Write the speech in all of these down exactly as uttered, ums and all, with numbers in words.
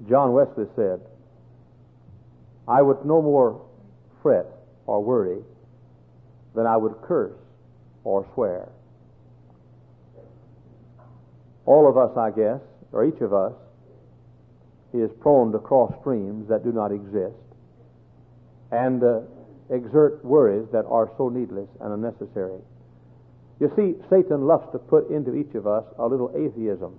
John Wesley said, "I would no more fret or worry than I would curse or swear." All of us, I guess, or each of us, is prone to cross streams that do not exist and uh, exert worries that are so needless and unnecessary. You see, Satan loves to put into each of us a little atheism.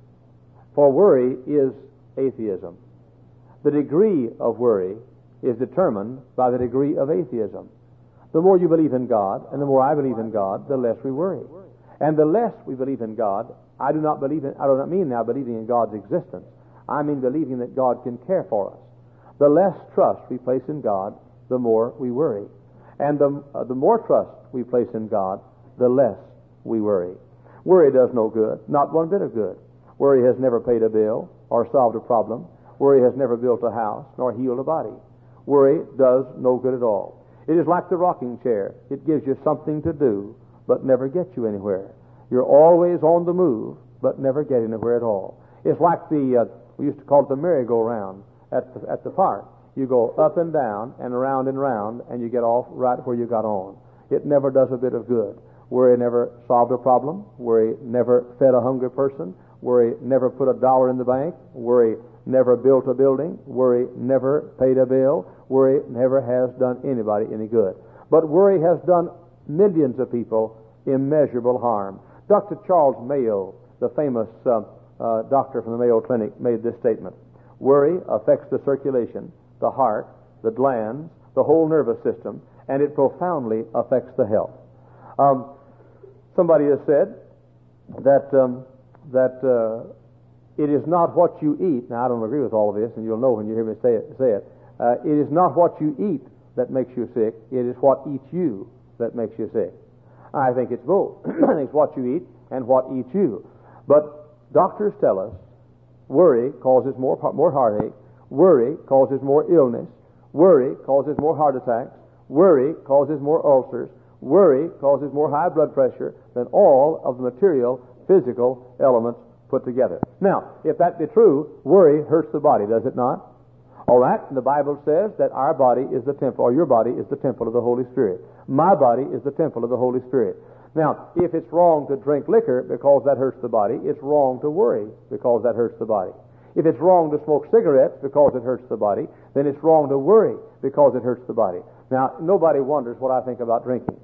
For worry is atheism. The degree of worry is determined by the degree of atheism. The more you believe in God, and the more I believe in God, the less we worry. And the less we believe in God, I do not believe in, I do not mean now believing in God's existence. I mean believing that God can care for us. The less trust we place in God, the more we worry. And the, uh, the more trust we place in God, the less we worry. Worry does no good, not one bit of good. Worry has never paid a bill or solved a problem. Worry has never built a house nor healed a body. Worry does no good at all. It is like the rocking chair. It gives you something to do, but never gets you anywhere. You're always on the move, but never get anywhere at all. It's like the, uh, we used to call it the merry-go-round at the, at the park. You go up and down and around and round, and you get off right where you got on. It never does a bit of good. Worry never solved a problem. Worry never fed a hungry person. Worry never put a dollar in the bank. Worry never built a building. Worry never paid a bill. Worry never has done anybody any good. But worry has done millions of people immeasurable harm. Doctor Charles Mayo, the famous uh, uh, doctor from the Mayo Clinic, made this statement. Worry affects the circulation, the heart, the glands, the whole nervous system, and it profoundly affects the health. Um, somebody has said that um, that uh, it is not what you eat. Now, I don't agree with all of this, and you'll know when you hear me say it. Say it. Uh, it is not what you eat that makes you sick. It is what eats you that makes you sick. I think it's both. It's what you eat and what eats you. But doctors tell us worry causes more more heartache. Worry causes more illness. Worry causes more heart attacks. Worry causes more ulcers. Worry causes more high blood pressure than all of the material, physical elements put together. Now, if that be true, worry hurts the body, does it not? All right, the Bible says that our body is the temple, or your body is the temple of the Holy Spirit. My body is the temple of the Holy Spirit. Now, if it's wrong to drink liquor because that hurts the body, it's wrong to worry because that hurts the body. If it's wrong to smoke cigarettes because it hurts the body, then it's wrong to worry because it hurts the body. Now, nobody wonders what I think about drinking.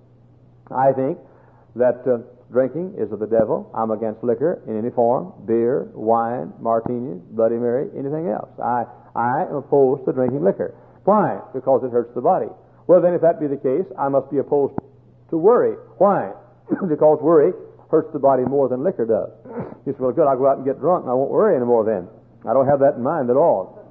I think that uh, drinking is of the devil. I'm against liquor in any form, beer, wine, martinis, Bloody Mary, anything else. I, I am opposed to drinking liquor. Why? Because it hurts the body. Well, then, if that be the case, I must be opposed to worry. Why? Because worry hurts the body more than liquor does. You say, well, good, I'll go out and get drunk and I won't worry anymore then. I don't have that in mind at all.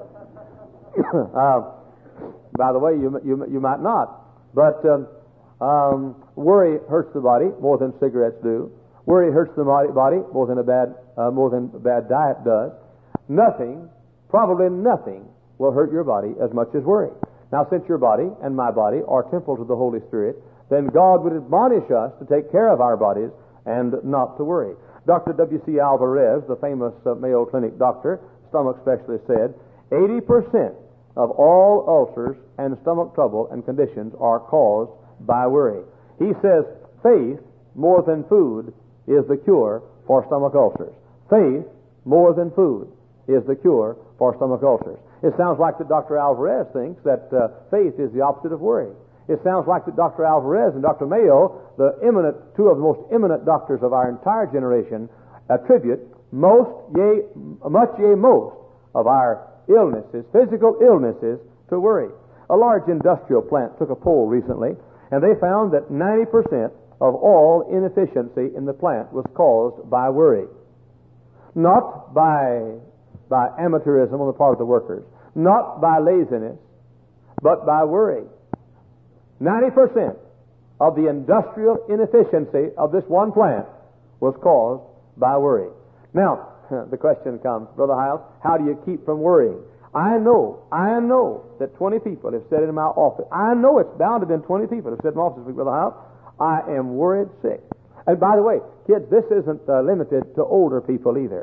uh, by the way, you, you, you might not. But um, um, worry hurts the body more than cigarettes do. Worry hurts the body more than a bad, uh, more than a bad diet does. Nothing, probably nothing, will hurt your body as much as worry. Now, since your body and my body are temples of the Holy Spirit, then God would admonish us to take care of our bodies and not to worry. Doctor W C Alvarez, the famous uh, Mayo Clinic doctor, stomach specialist, said, eighty percent of all ulcers and stomach trouble and conditions are caused by worry. He says, faith more than food is the cure for stomach ulcers. Faith more than food is the cure for stomach ulcers. It sounds like that Doctor Alvarez thinks that uh, faith is the opposite of worry. It sounds like that Doctor Alvarez and Doctor Mayo, the eminent, two of the most eminent doctors of our entire generation, attribute most, yea, much, yea, most of our illnesses, physical illnesses, to worry. A large industrial plant took a poll recently, and they found that ninety percent of all inefficiency in the plant was caused by worry. Not by, by amateurism on the part of the workers, not by laziness, but by worry. ninety percent of the industrial inefficiency of this one plant was caused by worry. Now, the question comes, Brother Hiles, how do you keep from worrying? I know, I know that twenty people have said in my office. I know it's bound to have been twenty people have said in my office, Brother Hiles, I am worried sick. And by the way, kids, this isn't uh, limited to older people either.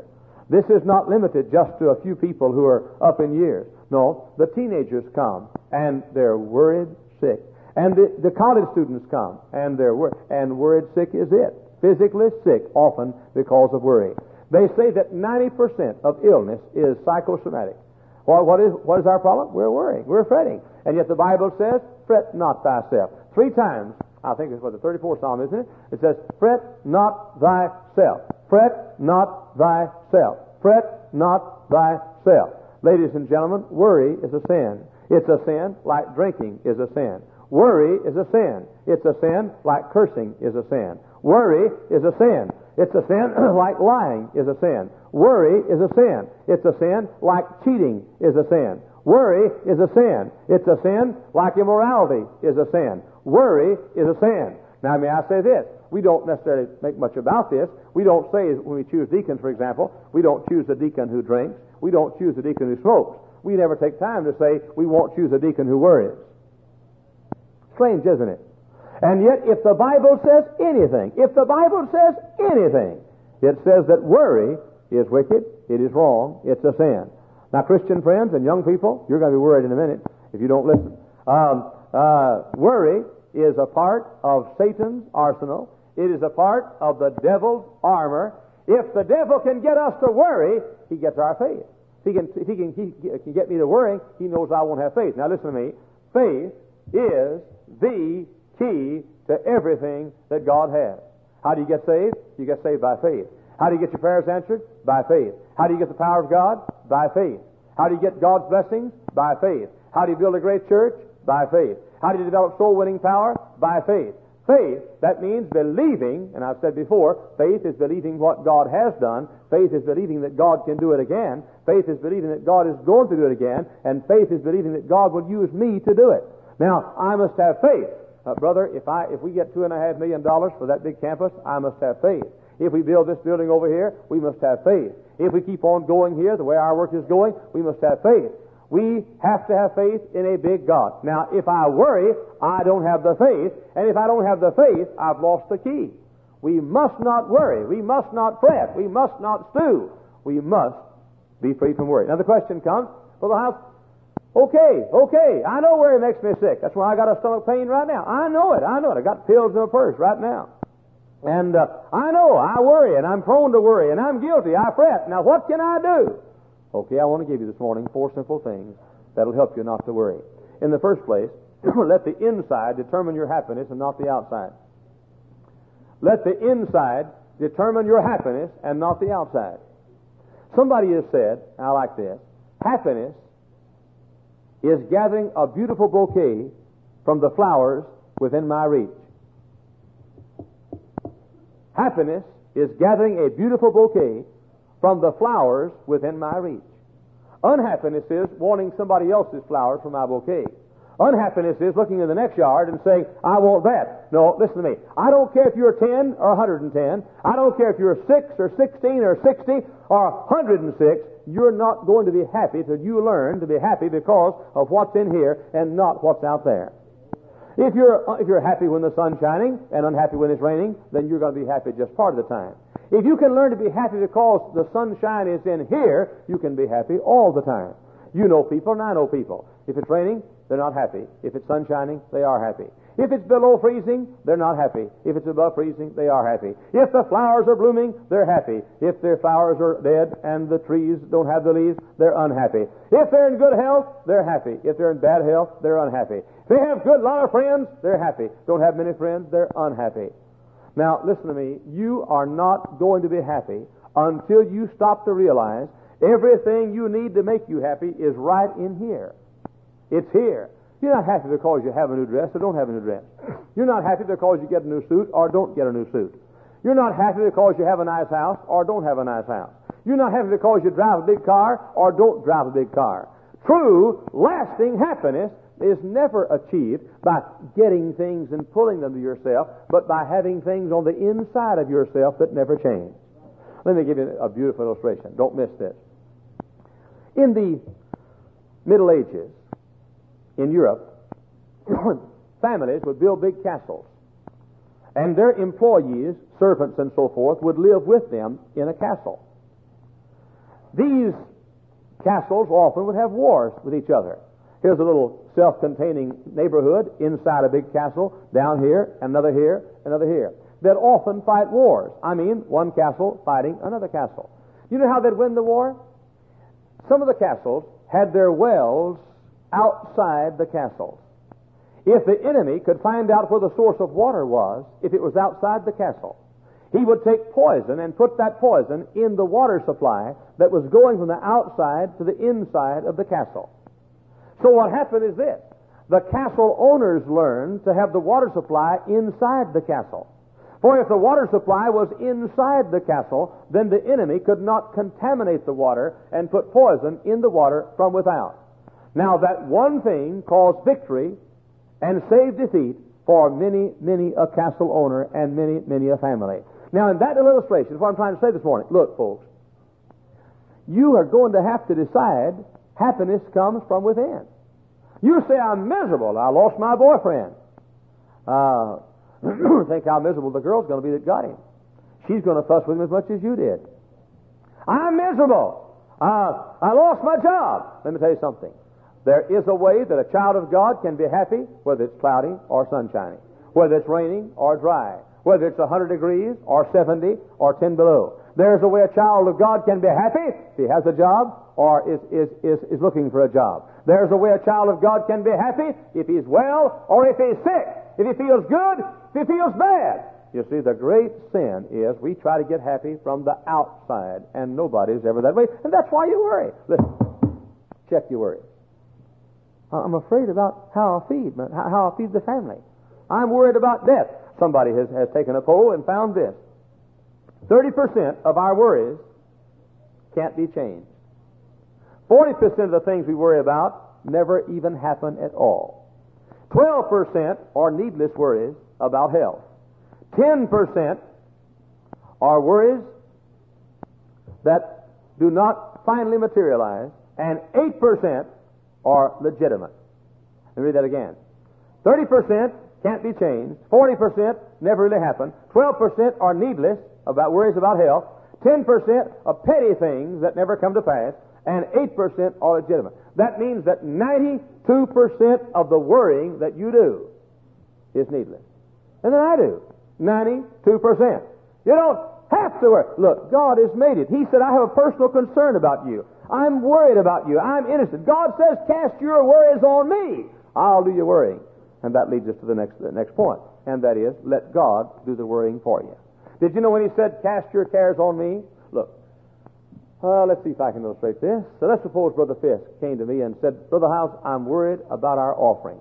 This is not limited just to a few people who are up in years. No, the teenagers come, and they're worried sick. And the, the college students come, and they're wor- and worried sick is it. Physically sick, often because of worry. They say that ninety percent of illness is psychosomatic. Well, what is, what is our problem? We're worrying. We're fretting. And yet the Bible says, fret not thyself. Three times, I think it's what the thirty-fourth Psalm, isn't it? It says, fret not thyself. Fret not thyself. Fret not thyself. Ladies and gentlemen, worry is a sin. It's a sin like drinking is a sin. Worry is a sin. It's a sin like cursing is a sin. Worry is a sin. It's a sin like lying is a sin. Worry is a sin. It's a sin like cheating is a sin. Worry is a sin. It's a sin like immorality is a sin. Worry is a sin. Now, may I say this? We don't necessarily make much about this. We don't say, when we choose deacons, for example, we don't choose a deacon who drinks. We don't choose a deacon who smokes. We never take time to say we won't choose a deacon who worries. Strange, isn't it? And yet, if the Bible says anything, if the Bible says anything, it says that worry is wicked, it is wrong, it's a sin. Now, Christian friends and young people, you're going to be worried in a minute if you don't listen. Um, uh, worry is a part of Satan's arsenal. It is a part of the devil's armor. If the devil can get us to worry, he gets our faith. If he can, if he can, he can get me to worry, he knows I won't have faith. Now, listen to me. Faith is the key to everything that God has. How do you get saved? You get saved by faith. How do you get your prayers answered? By faith. How do you get the power of God? By faith. How do you get God's blessings? By faith. How do you build a great church? By faith. How do you develop soul-winning power? By faith. Faith, that means believing, and I've said before, faith is believing what God has done. Faith is believing that God can do it again. Faith is believing that God is going to do it again. And faith is believing that God will use me to do it. Now, I must have faith. Uh, brother, if I if we get two and a half million dollars for that big campus, I must have faith. If we build this building over here, we must have faith. If we keep on going here the way our work is going, we must have faith. We have to have faith in a big God. Now, if I worry, I don't have the faith, and if I don't have the faith, I've lost the key. We must not worry. We must not fret. We must not stew. We must be free from worry. Now, the question comes, Brother House, okay, okay, I know worry makes me sick. That's why I got a stomach pain right now. I know it. I know it. I got pills in my purse right now. And uh, I know I worry, and I'm prone to worry, and I'm guilty. I fret. Now, what can I do? Okay, I want to give you this morning four simple things that'll help you not to worry. In the first place, let the inside determine your happiness and not the outside. Let the inside determine your happiness and not the outside. Somebody has said, I like this, happiness is gathering a beautiful bouquet from the flowers within my reach. Happiness is gathering a beautiful bouquet from the flowers within my reach. Unhappiness is wanting somebody else's flowers from my bouquet. Unhappiness is looking in the next yard and saying, I want that. No, listen to me. I don't care if you're ten or one hundred ten. I don't care if you're six or sixteen or sixty or one hundred six. You're not going to be happy till you learn to be happy because of what's in here and not what's out there. If you're, if you're happy when the sun's shining and unhappy when it's raining, then you're going to be happy just part of the time. If you can learn to be happy because the sunshine is in here, you can be happy all the time. You know people and I know people. If it's raining, they're not happy. If it's sun shining, they are happy. If it's below freezing, they're not happy. If it's above freezing, they are happy. If the flowers are blooming, they're happy. If their flowers are dead and the trees don't have the leaves, they're unhappy. If they're in good health, they're happy. If they're in bad health, they're unhappy. If they have good lot of friends, they're happy. Don't have many friends, they're unhappy. Now, listen to me. You are not going to be happy until you stop to realize everything you need to make you happy is right in here. It's here. You're not happy because you have a new dress or don't have a new dress. You're not happy because you get a new suit or don't get a new suit. You're not happy because you have a nice house or don't have a nice house. You're not happy because you drive a big car or don't drive a big car. True, lasting happiness is never achieved by getting things and pulling them to yourself, but by having things on the inside of yourself that never change. Let me give you a beautiful illustration. Don't miss this. In the Middle Ages, in Europe, families would build big castles, and their employees, servants and so forth, would live with them in a castle. these castles often would have wars with each other. Here's a little self-containing neighborhood inside a big castle, down here, another here, another here. They'd often fight wars. I mean, one castle fighting another castle. You know how they'd win the war? Some of the castles had their wells outside the castles. If the enemy could find out where the source of water was, if it was outside the castle, he would take poison and put that poison in the water supply that was going from the outside to the inside of the castle. So what happened is this. The castle owners learned to have the water supply inside the castle. For if the water supply was inside the castle, then the enemy could not contaminate the water and put poison in the water from without. Now that one thing caused victory and saved defeat for many, many a castle owner and many, many a family. Now in that little illustration is what I'm trying to say this morning. Look, folks, you are going to have to decide happiness comes from within. You say, I'm miserable. I lost my boyfriend. Uh, think how miserable the girl's going to be that got him. She's going to fuss with him as much as you did. I'm miserable. Uh, I lost my job. Let me tell you something. There is a way that a child of God can be happy, whether it's cloudy or sunshiny, whether it's raining or dry, whether it's one hundred degrees or seventy or ten below. There's a way a child of God can be happy if he has a job or is, is, is, is looking for a job. There's a way a child of God can be happy if he's well or if he's sick, if he feels good, if he feels bad. You see, the great sin is we try to get happy from the outside, and nobody's ever that way, and that's why you worry. Listen, check your worry. I'm afraid about how I'll feed, how I'll feed the family. I'm worried about death. Somebody has, has taken a poll and found this. thirty percent of our worries can't be changed. forty percent of the things we worry about never even happen at all. twelve percent are needless worries about health. ten percent are worries that do not finally materialize, and eight percent are legitimate. Let me read that again. thirty percent can't be changed. forty percent never really happen. twelve percent are needless, about worries about health. ten percent are petty things that never come to pass. And eight percent are legitimate. That means that ninety-two percent of the worrying that you do is needless. And then I do. ninety-two percent. You don't have to worry. Look, God has made it. He said, I have a personal concern about you. I'm worried about you. I'm innocent. God says, cast your worries on me. I'll do your worrying. And that leads us to the next, the next point. And that is, let God do the worrying for you. Did you know when he said, cast your cares on me? Look, uh, let's see if I can illustrate this. So let's suppose Brother Fisk came to me and said, Brother House, I'm worried about our offerings.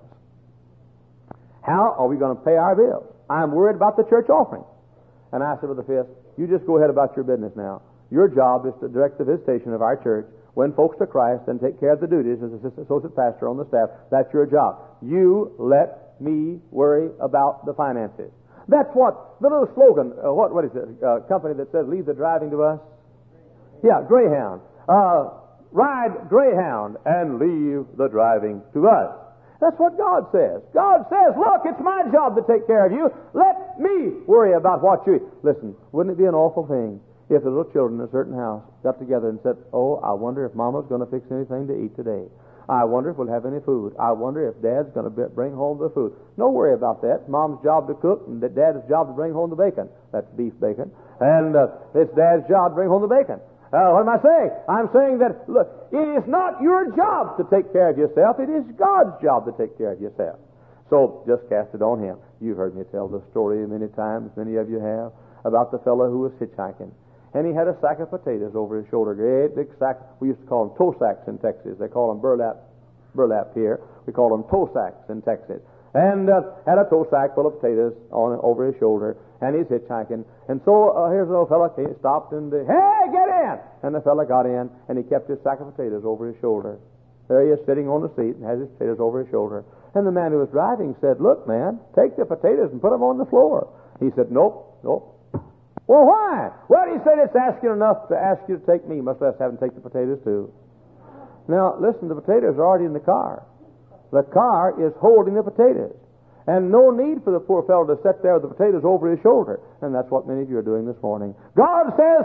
How are we going to pay our bills? I'm worried about the church offering. And I said, Brother Fisk, you just go ahead about your business now. Your job is to direct the visitation of our church, win folks to Christ, and take care of the duties as assistant associate pastor on the staff. That's your job. You let me worry about the finances. That's what the little slogan, uh, what what is it, uh, company that says, leave the driving to us? Yeah, Greyhound. Uh, ride Greyhound and leave the driving to us. That's what God says. God says, look, it's my job to take care of you. Let me worry about what you eat. Listen, wouldn't it be an awful thing if the little children in a certain house got together and said, oh, I wonder if Mama's going to fix anything to eat today. I wonder if we'll have any food. I wonder if Dad's going to bring home the food. No worry about that. Mom's job to cook and Dad's job to bring home the bacon. That's beef bacon. And uh, it's Dad's job to bring home the bacon. Uh, what am I saying? I'm saying that, look, it is not your job to take care of yourself. It is God's job to take care of yourself. So just cast it on Him. You've heard me tell the story many times, many of you have, about the fellow who was hitchhiking. And he had a sack of potatoes over his shoulder, great big sack. We used to call them toe sacks in Texas. They call them burlap, burlap here. We call them toe sacks in Texas. And uh, had a toe sack full of potatoes on over his shoulder, and he's hitchhiking. And so uh, here's a little fella, he stopped and, uh, hey, get in! And the fella got in, and he kept his sack of potatoes over his shoulder. There he is sitting on the seat and has his potatoes over his shoulder. And the man who was driving said, look, man, take the potatoes and put them on the floor. He said, nope, nope. Well, why? Well, he said, it's asking enough to ask you to take me, much less have him take the potatoes too. Now, listen, the potatoes are already in the car. The car is holding the potatoes. And no need for the poor fellow to sit there with the potatoes over his shoulder. And that's what many of you are doing this morning. God says,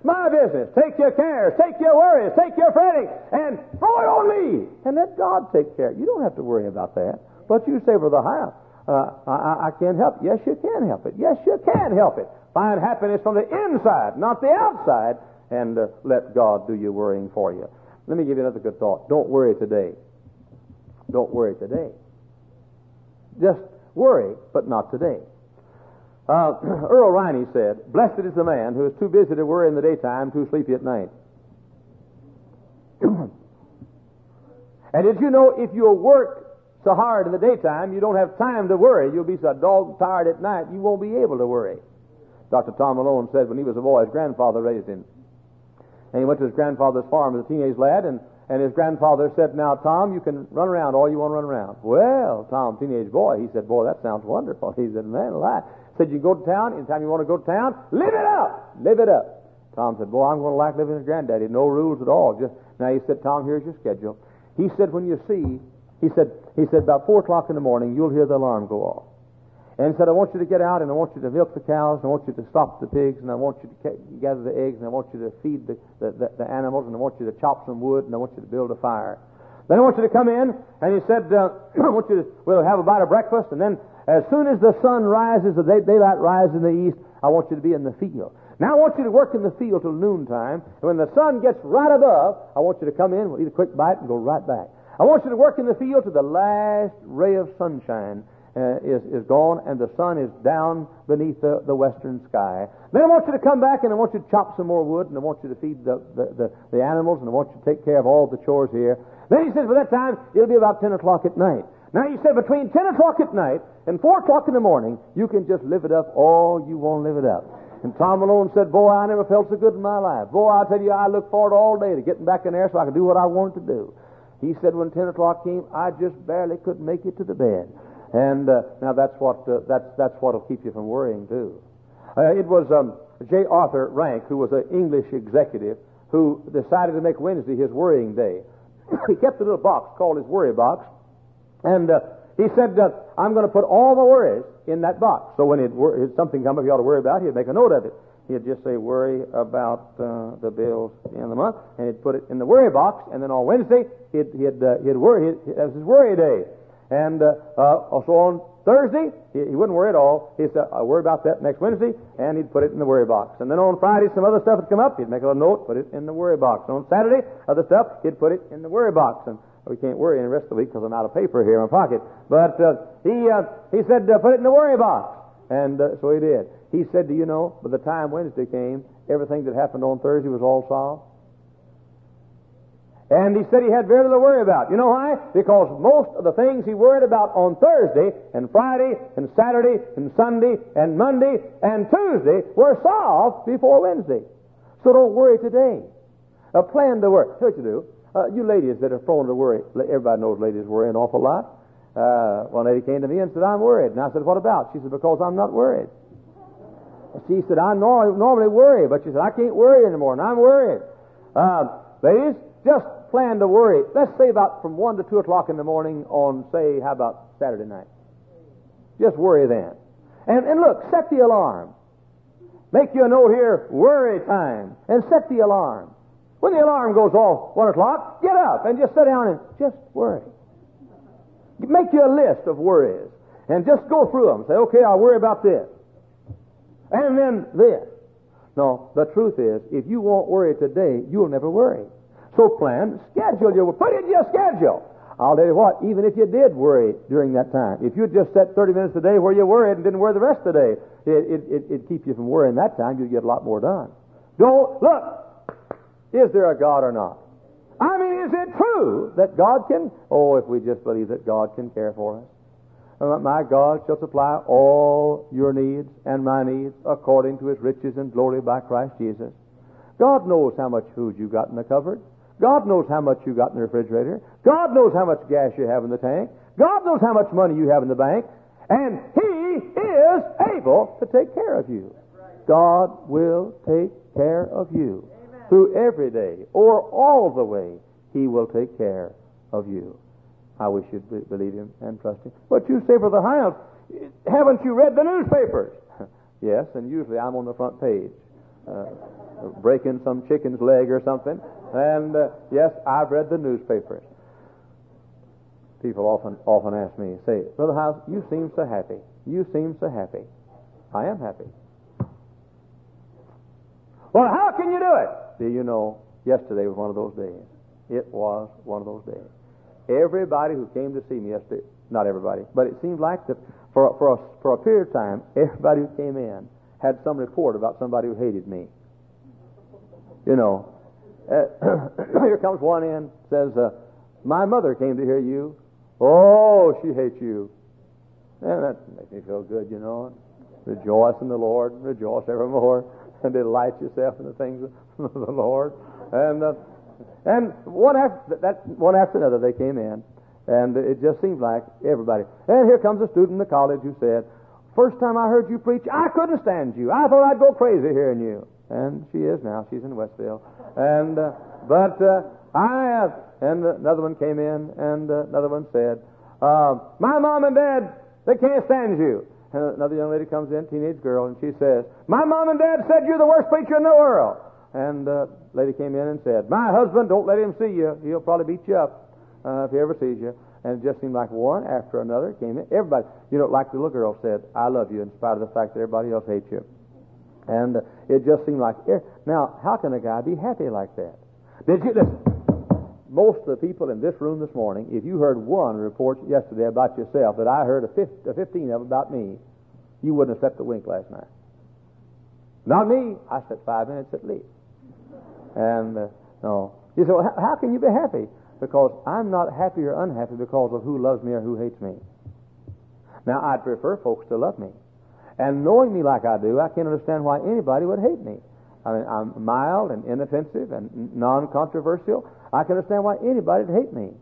my business. Take your cares, take your worries, take your fretting, and throw it on me. And let God take care. You don't have to worry about that. But you say, Brother Hyam, uh, I, I can't help it. Yes, you can help it. Yes, you can help it. Find happiness from the inside, not the outside, and uh, let God do your worrying for you. Let me give you another good thought. Don't worry today. Don't worry today. Just worry, but not today. Uh, Earl Riney said, "Blessed is the man who is too busy to worry in the daytime, too sleepy at night." And did you know if you work so hard in the daytime, you don't have time to worry. You'll be so dog tired at night, you won't be able to worry. Doctor Tom Malone said when he was a boy, his grandfather raised him. And he went to his grandfather's farm as a teenage lad, and, and his grandfather said, "Now, Tom, you can run around all you want to run around." Well, Tom, teenage boy, he said, "Boy, that sounds wonderful." He said, "Man, alive." Said, "You go to town, anytime you want to go to town, live it up. Live it up." Tom said, "Boy, I'm going to like living with granddaddy. No rules at all." Just now, he said, "Tom, here's your schedule." He said, "When you see," he said, he said, "about four o'clock in the morning, you'll hear the alarm go off." And he said, "I want you to get out, and I want you to milk the cows, and I want you to stop the pigs, and I want you to ca- gather the eggs, and I want you to feed the, the, the, the animals, and I want you to chop some wood, and I want you to build a fire. Then I want you to come in," and he said, uh, "I want you to, we'll have a bite of breakfast, and then as soon as the sun rises, the day, daylight rises in the east, I want you to be in the field. Now I want you to work in the field till noontime, and when the sun gets right above, I want you to come in, we'll eat a quick bite, and go right back. I want you to work in the field till the last ray of sunshine Uh, is, is gone and the sun is down beneath the, the western sky. Then I want you to come back and I want you to chop some more wood and I want you to feed the, the, the, the animals and I want you to take care of all the chores here." Then he says, "By that time, it'll be about ten o'clock at night." Now he said, between ten o'clock at night and four o'clock in the morning, you can just live it up all you want to live it up. And Tom Malone said, "Boy, I never felt so good in my life. Boy, I tell you, I look forward all day to getting back in there so I can do what I wanted to do." He said, "When ten o'clock came, I just barely could make it to the bed." And uh, now that's what uh, that's that's what'll keep you from worrying too. Uh, it was um, J. Arthur Rank, who was an English executive, who decided to make Wednesday his worrying day. He kept a little box called his worry box, and uh, he said, uh, "I'm going to put all the worries in that box." So when it wor- something come up he ought to worry about, he'd make a note of it. He'd just say, "Worry about uh, the bills at the end of the month," and he'd put it in the worry box. And then on Wednesday, he'd he'd uh, he'd worry. He'd, that was his worry day. And uh, uh, also on Thursday, he, he wouldn't worry at all. He'd say, "I'll worry about that next Wednesday," and he'd put it in the worry box. And then on Friday, some other stuff would come up. He'd make a little note, put it in the worry box. And on Saturday, other stuff, he'd put it in the worry box. And we can't worry any rest of the week because I'm out of paper here in my pocket. But uh, he uh, he said, uh, "Put it in the worry box." And uh, so he did. He said, "Do you know, by the time Wednesday came, everything that happened on Thursday was all solved?" And he said he had very little to worry about. You know why? Because most of the things he worried about on Thursday and Friday and Saturday and Sunday and Monday and Tuesday were solved before Wednesday. So don't worry today. A plan to worry. Here's what you do. Uh, you ladies that are prone to worry, everybody knows ladies worry an awful lot. Uh, one lady came to me and said, "I'm worried." And I said, "What about?" She said, "Because I'm not worried." She said, "I nor- normally worry," but she said, "I can't worry anymore, and I'm worried." Uh, ladies, just plan to worry. Let's say about from one to two o'clock in the morning on, say, how about Saturday night? Just worry then. And, and look, set the alarm. Make you a note here, worry time, and set the alarm. When the alarm goes off one o'clock, get up and just sit down and just worry. Make you a list of worries and just go through them. Say, "Okay, I'll worry about this. And then this." No, the truth is, if you won't worry today, you'll never worry. So plan, schedule your, put it in your schedule. I'll tell you what, even if you did worry during that time, if you just set thirty minutes a day where you worried and didn't worry the rest of the day, it, it, it, it'd keep you from worrying that time. You'd get a lot more done. Don't, look, is there a God or not? I mean, is it true that God can, oh, if we just believe that God can care for us. Uh, my God shall supply all your needs and my needs according to his riches and glory by Christ Jesus. God knows how much food you got in the cupboard. God knows how much you got in the refrigerator. God knows how much gas you have in the tank. God knows how much money you have in the bank. And he is able to take care of you. God will take care of you. Amen. Through every day or all the way, he will take care of you. I wish you'd be- believe him and trust him. But you say, "Brother Hyam, haven't you read the newspapers?" Yes, and usually I'm on the front page. uh, breaking some chicken's leg or something. And uh, yes, I've read the newspapers. People often often ask me, say, Brother House, you seem so happy. You seem so happy. I am happy. Well, how can you do it? Do you know, yesterday was one of those days. It was one of those days. Everybody who came to see me yesterday, not everybody, but it seemed like that for, for, a, for a period of time, everybody who came in had some report about somebody who hated me. You know, uh, here comes one in, says, uh, my mother came to hear you. Oh, she hates you. And that makes me feel good, you know. Rejoice in the Lord, rejoice evermore, and delight yourself in the things of the Lord. And uh, and one after that, one after another, they came in, and it just seemed like everybody. And here comes a student in the college who said, "First time I heard you preach, I couldn't stand you. I thought I'd go crazy hearing you." And she is now. She's in Westville. And uh, but uh, I uh, and another one came in, and uh, another one said, uh, "My mom and dad, they can't stand you." And another young lady comes in, teenage girl, and she says, "My mom and dad said you're the worst preacher in the world." And the uh, lady came in and said, "My husband, don't let him see you. He'll probably beat you up uh, if he ever sees you." And it just seemed like one after another came in. Everybody, you know, like the little girl said, "I love you," in spite of the fact that everybody else hates you. And uh, it just seemed like, now, how can a guy be happy like that? Did you listen? Most of the people in this room this morning, if you heard one report yesterday about yourself that I heard a fifteen of about me, you wouldn't have slept a wink last night. Not me. I slept five minutes at least. And uh, no, you say, well, how, how can you be happy? Because I'm not happy or unhappy because of who loves me or who hates me. Now, I'd prefer folks to love me. And knowing me like I do, I can't understand why anybody would hate me. I mean, I'm mild and inoffensive and non-controversial. I can understand why anybody would hate me.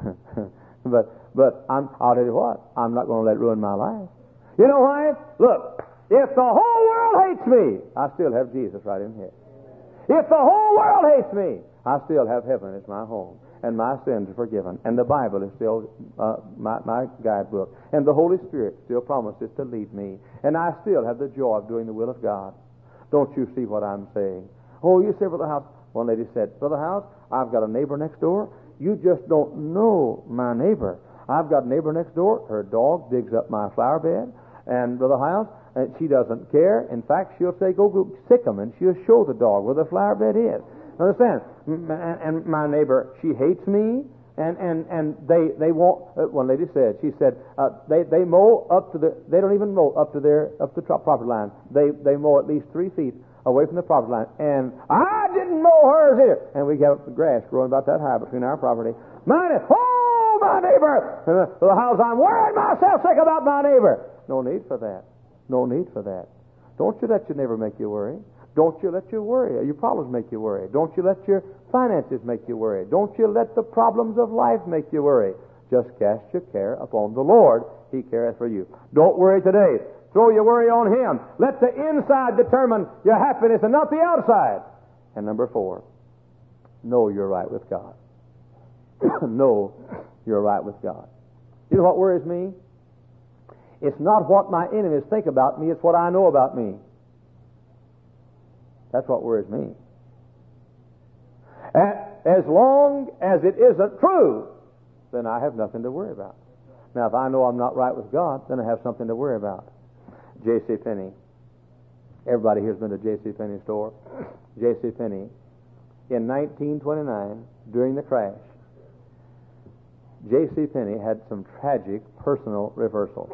but but I'm, I'll tell you what, I'm not going to let it ruin my life. You know why? Look, if the whole world hates me, I still have Jesus right in here. If the whole world hates me, I still have heaven as my home. And my sins are forgiven. And the Bible is still uh, my, my guidebook. And the Holy Spirit still promises to lead me. And I still have the joy of doing the will of God. Don't you see what I'm saying? Oh, you say, Brother House. One lady said, Brother House, I've got a neighbor next door. You just don't know my neighbor. I've got a neighbor next door. Her dog digs up my flower bed. And Brother House, and she doesn't care. In fact, she'll say, go, go sick 'em, and she'll show the dog where the flower bed is. Understand? And my neighbor, she hates me, and and and they they won't. Uh, one lady said, she said, uh, they they mow up to the. They don't even mow up to their up to the property line. They they mow at least three feet away from the property line. And I didn't mow hers either. And we got grass growing about that high between our property. Mine is, oh, my neighbor. Uh, the house, I'm worrying myself sick about my neighbor. No need for that. No need for that. Don't you let your neighbor make you worry. Don't you let your worry, your problems make you worry. Don't you let your finances make you worry. Don't you let the problems of life make you worry. Just cast your care upon the Lord. He careth for you. Don't worry today. Throw your worry on Him. Let the inside determine your happiness and not the outside. And number four, know you're right with God. Know you're right with God. You know what worries me? It's not what my enemies think about me, it's what I know about me. That's what worries me. As long as it isn't true, then I have nothing to worry about. Now, if I know I'm not right with God, then I have something to worry about. J C. Penney. Everybody here's been to J C. Penney store. J C. Penney, in nineteen twenty-nine, during the crash, J C. Penney had some tragic personal reversals.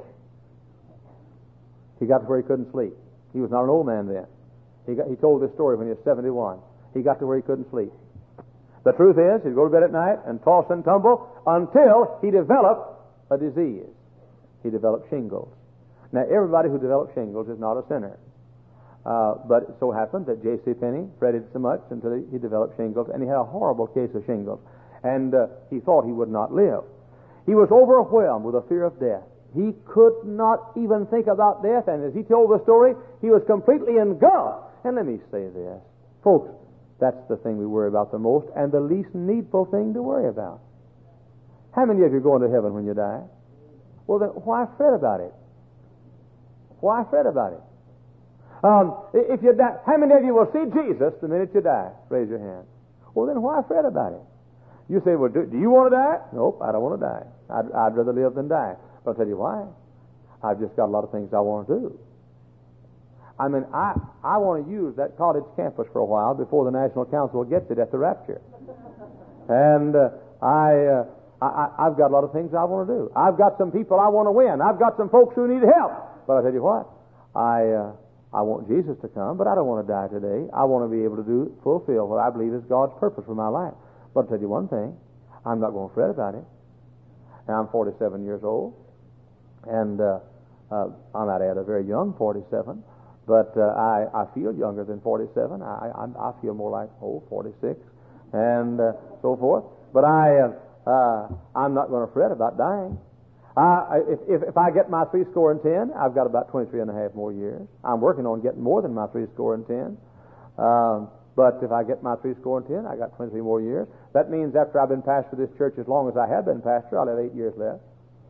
He got to where he couldn't sleep. He was not an old man then. He, got, he told this story when he was seventy-one. He got to where he couldn't sleep. The truth is, he'd go to bed at night and toss and tumble until he developed a disease. He developed shingles. Now, everybody who develops shingles is not a sinner. Uh, but it so happened that J C. Penney fretted so much until he, he developed shingles, and he had a horrible case of shingles. And uh, he thought he would not live. He was overwhelmed with a fear of death. He could not even think about death, and as he told the story, he was completely engulfed. And let me say this, folks, that's the thing we worry about the most, and the least needful thing to worry about. How many of you are going to heaven when you die? Well, then why fret about it? Why fret about it? Um, if you die, how many of you will see Jesus the minute you die? Raise your hand. Well, then why fret about it? You say, well, do, do you want to die? Nope, I don't want to die. I'd, I'd rather live than die. But I'll tell you why. I've just got a lot of things I want to do. I mean, I, I want to use that college campus for a while before the National Council gets it at the rapture. And uh, I, uh, I, I've got a lot of things I want to do. I've got some people I want to win. I've got some folks who need help. But I'll tell you what, I, uh, I want Jesus to come, but I don't want to die today. I want to be able to do fulfill what I believe is God's purpose for my life. But I'll tell you one thing, I'm not going to fret about it. Now, I'm forty-seven years old, and uh, uh, I might add a very young forty-seven, but uh, I, I feel younger than forty-seven. I, I, I feel more like, oh, forty-six, and uh, so forth. But I, uh, uh, I'm not going to fret about dying. Uh, if, if, if I get my three score and ten, I've got about twenty-three and a half more years. I'm working on getting more than my three score and ten. Um, but if I get my three score and ten, I got twenty-three more years. That means after I've been pastor of this church as long as I have been pastor, I'll have eight years left.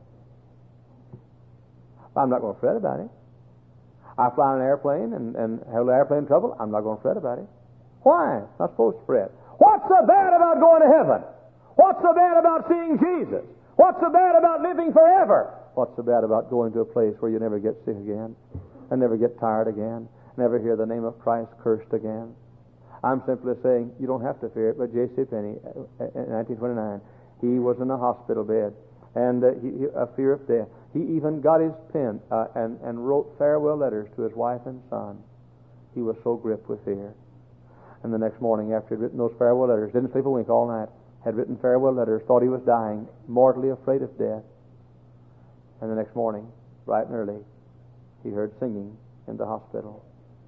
I'm not going to fret about it. I fly on an airplane and, and have airplane trouble. I'm not going to fret about it. Why? I'm not supposed to fret. What's so bad about going to heaven? What's so bad about seeing Jesus? What's so bad about living forever? What's so bad about going to a place where you never get sick again and never get tired again, never hear the name of Christ cursed again? I'm simply saying you don't have to fear it, but J C. Penney, in nineteen twenty-nine, he was in a hospital bed, and uh, he, he, a fear of death. He even got his pen uh, and, and wrote farewell letters to his wife and son. He was so gripped with fear. And the next morning, after he'd written those farewell letters, didn't sleep a wink all night, had written farewell letters, thought he was dying, mortally afraid of death. And the next morning, bright and early, he heard singing in the hospital.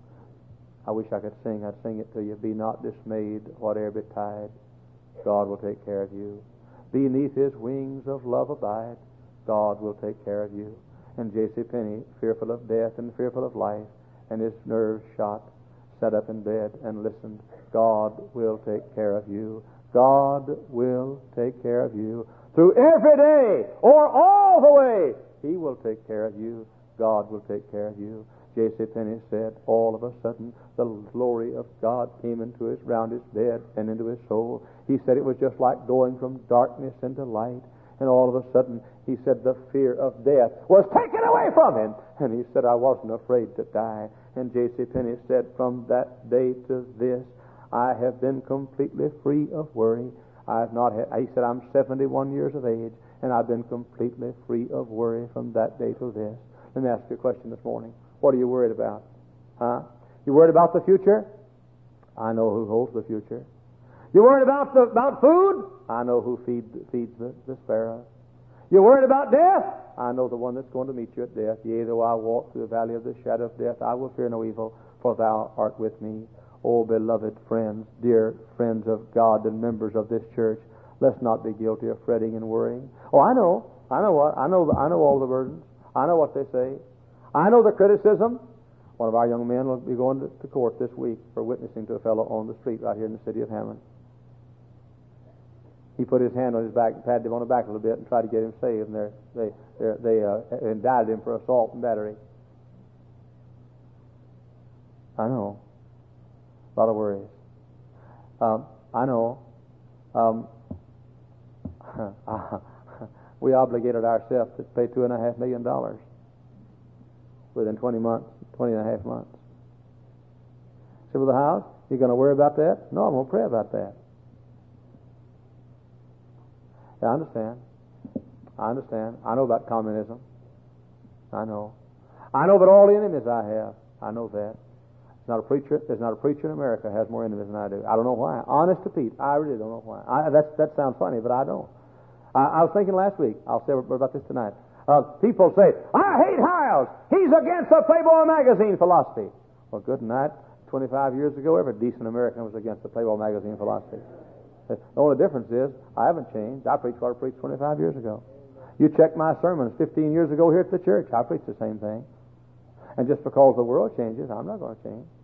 I wish I could sing. I'd sing it to you. Be not dismayed, whate'er betide. God will take care of you. Beneath his wings of love abide. God will take care of you. And J C. Penney, fearful of death and fearful of life, and his nerves shot, sat up in bed and listened. God will take care of you. God will take care of you. Through every day, or all the way, he will take care of you. God will take care of you. J C. Penney said, all of a sudden, the glory of God came into his, round his bed and into his soul. He said it was just like going from darkness into light. And all of a sudden, he said the fear of death was taken away from him. And he said, I wasn't afraid to die. And J C. Penney said, from that day to this, I have been completely free of worry. I've not had, he said, I'm seventy-one years of age, and I've been completely free of worry from that day to this. Let me ask you a question this morning. What are you worried about? Huh? You worried about the future? I know who holds the future. You worried about the, about food? I know who feed, feeds the, the sparrows. You worried about death? I know the one that's going to meet you at death. Yea, though I walk through the valley of the shadow of death, I will fear no evil, for thou art with me. Oh, beloved friends, dear friends of God and members of this church, let's not be guilty of fretting and worrying. Oh, I know. I know what. I know, I know all the burdens. I know what they say. I know the criticism. One of our young men will be going to, to court this week for witnessing to a fellow on the street right here in the city of Hammond. He put his hand on his back and patted him on the back a little bit and tried to get him saved, and they're, they they're, they uh, indicted him for assault and battery. I know. A lot of worries. Um, I know. Um, we obligated ourselves to pay two and a half million dollars within twenty months, twenty and a half months. Say, well, the house, you going to worry about that? No, I'm going to pray about that. Yeah, I understand. I understand. I know about communism. I know. I know about all the enemies I have. I know that. There's not a preacher. There's not a preacher in America has more enemies than I do. I don't know why. Honest to Pete, I really don't know why. I, that's, that sounds funny, but I don't. I, I was thinking last week. I'll say about this tonight. Uh, people say, I hate Hiles. He's against the Playboy magazine philosophy. Well, good night. twenty-five years ago, every decent American was against the Playboy magazine philosophy. The only difference is I haven't changed. I preached what I preached twenty-five years ago. You check my sermons fifteen years ago here at the church. I preached the same thing. And just because the world changes, I'm not going to change.